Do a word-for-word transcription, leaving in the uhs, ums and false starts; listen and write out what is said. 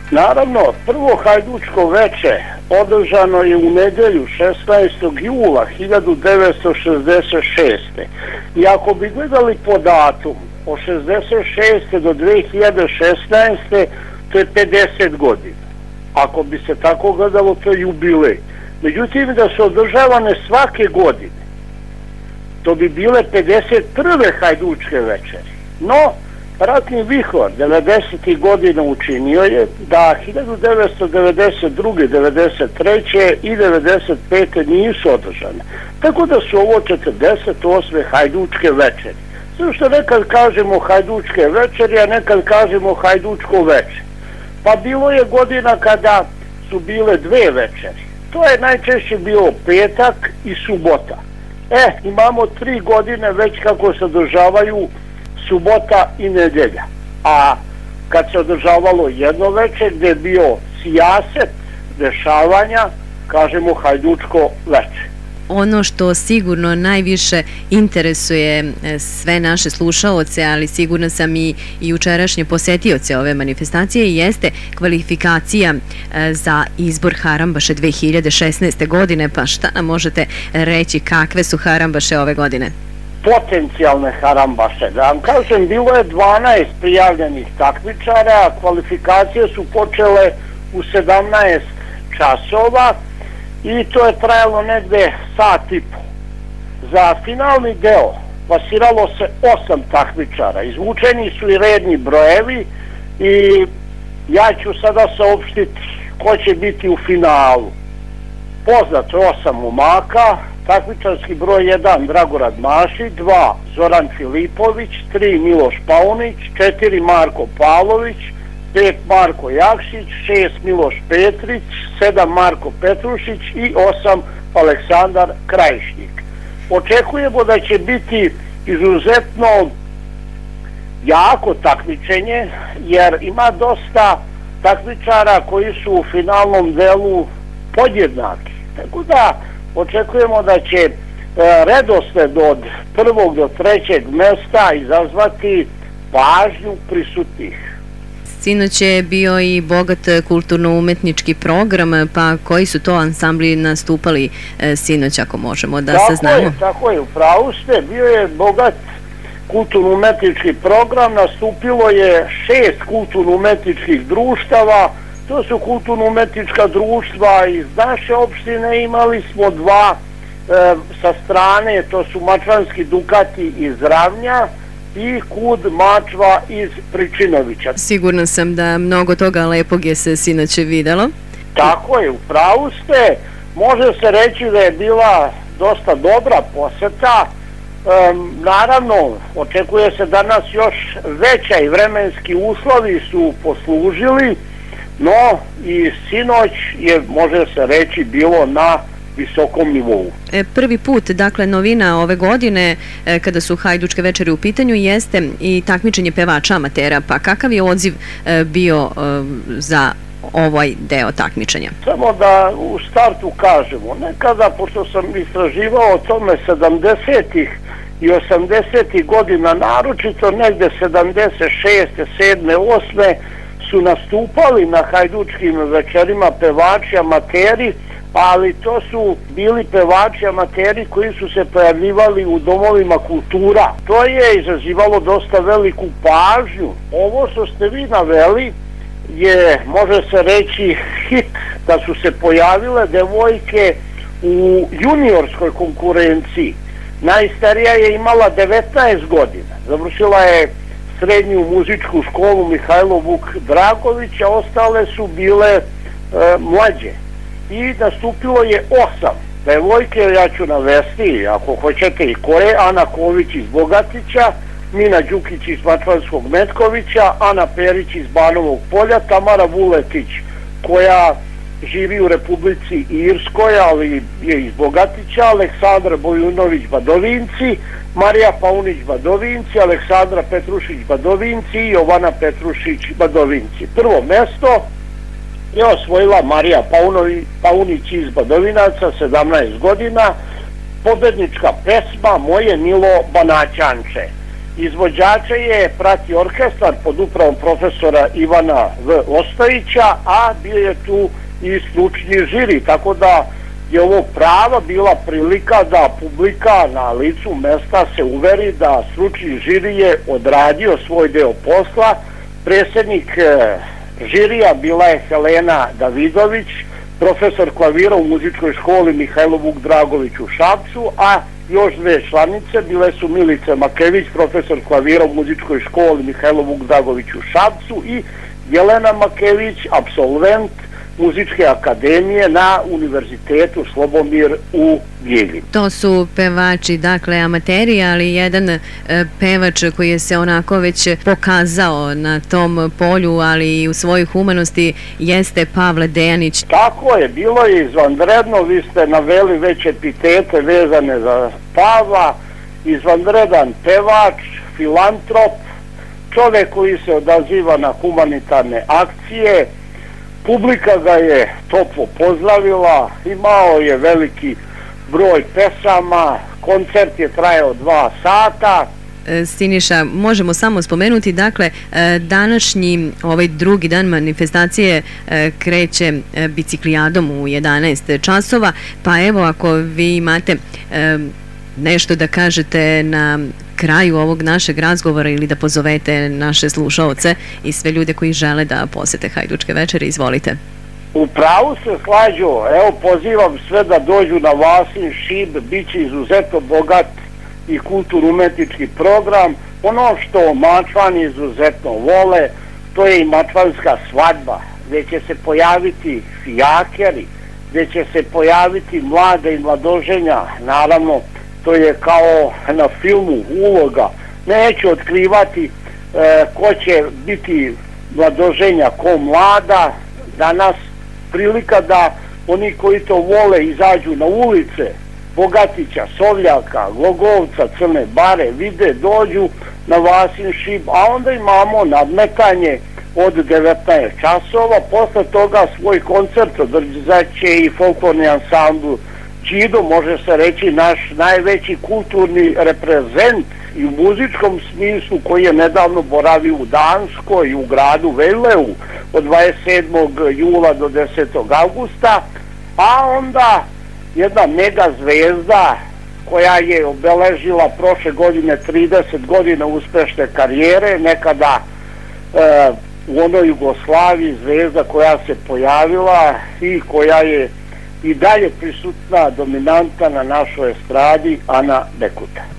Naravno, prvo hajdučko veče održano je u nedelju šesnaestog jula hiljadu devetsto šezdeset šeste. I ako bi gledali po datumu od šezdeset šeste do dve hiljade šesnaeste, to je pedeset godina. Ako bi se tako gledalo, to je jubilej. Međutim, da su održavane svake godine, to bi bile pedeset prve hajdučke večeri. No, ratni vihor devedesetih godina učinio je da hiljadu devetsto devedeset druge, devedeset treće i devedeset pete nisu održane. Tako da su ovo četrdeset osme hajdučke večeri. Sve što nekad kažemo hajdučke večeri, a nekad kažemo hajdučko veče. Pa bilo je godina kada su bile dve večeri. To je najčešće bio petak i subota. E, imamo tri godine već kako se održavaju subota i nedelja. A kad se održavalo jedno veče gde je bio sijaset dešavanja, kažemo hajdučko veče. Ono što sigurno najviše interesuje sve naše slušaoce, ali sigurno sam i jučerašnje posetioce ove manifestacije, jeste kvalifikacija za izbor Harambaše dve hiljade šesnaeste. godine. Pa šta nam možete reći, kakve su Harambaše ove godine? Potencijalne Harambaše. Da vam kažem, bilo je dvanaest prijavljenih takmičara, kvalifikacije su počele u sedamnaest časova i to je trajalo negde sat i po. Za finalni deo plasiralo se osam takmičara, izvučeni su i redni brojevi i ja ću sada saopštiti ko će biti u finalu. Poznato je osam momaka, takmičarski broj jedan Dragorad Mašić, dva Zoran Filipović, tri Miloš Paunić, četiri Marko Pavlović, pet Marko Jakšić, šest Miloš Petrić, sedam Marko Petrušić i osam Aleksandar Krajišnik. Očekujemo da će biti izuzetno jako takmičenje, jer ima dosta takmičara koji su u finalnom delu podjednaki. Tako da očekujemo da će e, redosled od prvog do trećeg mesta izazvati pažnju prisutnih. Sinoć je bio i bogat kulturno-umetnički program, pa koji su to ansambli nastupali e, sinoć, ako možemo da tako saznamo? Je, tako je, upravo ste, bio je bogat kulturno-umetnički program, nastupilo je šest kulturno-umetničkih društava. To su kulturno-umetnička društva iz naše opštine, imali smo dva e, sa strane, to su Mačvanski Dukati iz Ravnja i Kud Mačva iz Pričinovića. Sigurna sam da mnogo toga lepog je se sinoć videlo. Tako je, upravo ste. Može se reći da je bila dosta dobra poseta. E, naravno, očekuje se da nas još veća i vremenski uslovi su poslužili, no i sinoć je, može se reći, bilo na visokom nivou. E, prvi put, dakle, novina ove godine, e, kada su hajdučke večeri u pitanju, jeste i takmičenje pevača amatera. Pa kakav je odziv e, bio e, za ovaj deo takmičenja? Samo da u startu kažemo, nekada, pošto sam istraživao o tome sedamdesetih i osamdesetih godina, naročito negde sedamdeset šeste, sedme, osme, su nastupali na hajdučkim večerima pevači amateri, ali to su bili pevači amateri koji su se pojavljivali u domovima kultura. To je izazivalo dosta veliku pažnju. Ovo što ste vi naveli je, može se reći, hit, da su se pojavile devojke u juniorskoj konkurenciji. Najstarija je imala devetnaest godina, završila je srednju muzičku školu Mihajlo Vuk Dragović, a ostale su bile e, mlađe. I nastupilo je osam devojke, ja ću navesti, ako hoćete i koje: Ana Ković iz Bogatića, Mina Đukić iz Mačvanskog Metkovića, Ana Perić iz Banovog Polja, Tamara Vuletić, koja živi u Republici Irskoj, ali je iz Bogatića, Aleksandra Bojunović Badovinci, Marija Paunić Badovinci, Aleksandra Petrušić Badovinci i Jovana Petrušić Badovinci. Prvo mesto je osvojila Marija Paunovi, Paunić iz Badovinaca, sedamnaest godina, pobednička pesma Moje milo Banaćanče. Izvođače je pratio orkestar pod upravom profesora Ivana V. Ostojića, a bio je tu i stručni žiri, tako da je ovo prava bila prilika da publika na licu mesta se uveri da stručni žiri je odradio svoj deo posla. Predsjednik žirija bila je Helena Davidović, profesor klavira u muzičkoj školi Mihajlo Vuk Dragović u Šapcu, a još dve članice bile su Milica Makević, profesor klavira u muzičkoj školi Mihajlo Vuk Dragović u Šapcu, i Jelena Makević, apsolvent Muzičke akademije na Univerzitetu Slobomir u Bijeljini. To su pevači, dakle, amateri, ali jedan e, pevač koji je se onako već pokazao na tom polju, ali i u svojoj humanosti, jeste Pavle Dejanić. Tako je, bilo je izvanredno, vi ste naveli već epitete vezane za Pavla, izvanredan pevač, filantrop, čovjek koji se odaziva na humanitarne akcije. Publika ga je toplo pozdravila, imao je veliki broj pesama, koncert je trajao dva sata. Siniša, možemo samo spomenuti, dakle, današnji, ovaj drugi dan manifestacije kreće biciklijadom u jedanaest časova, pa evo, ako vi imate nešto da kažete na kraju ovog našeg razgovora ili da pozovete naše slušaoce i sve ljude koji žele da posete Hajdučke večere, izvolite. U pravu se, Slađo, evo pozivam sve da dođu na Vasin šib, bit će izuzetno bogat i kulturno-umetnički program. Ono što Mačvani izuzetno vole, to je i mačvanska svadba, gdje će se pojaviti fijakeri, gdje će se pojaviti mlade i mladoženja, naravno, to je kao na filmu uloga. Neću otkrivati e, ko će biti mladoženja, ko mlada. Danas prilika da oni koji to vole izađu na ulice Bogatića, Sovljaka, Glogovca, Crne Bare, vide, dođu na Vasin šib, a onda imamo nadmetanje od devetnaest časova. Posle toga svoj koncert održat će i folklorni ansambl Čido, može se reći naš najveći kulturni reprezent i u muzičkom smislu, koji je nedavno boravio u Danskoj i u gradu Veleu od dvadeset sedmog jula do desetog avgusta, a onda jedna mega zvezda koja je obeležila prošle godine trideset godina uspešne karijere, nekada e, u onoj Jugoslaviji, zvezda koja se pojavila i koja je i dalje prisutna, dominanta na našoj estradi, Ana Bekuta.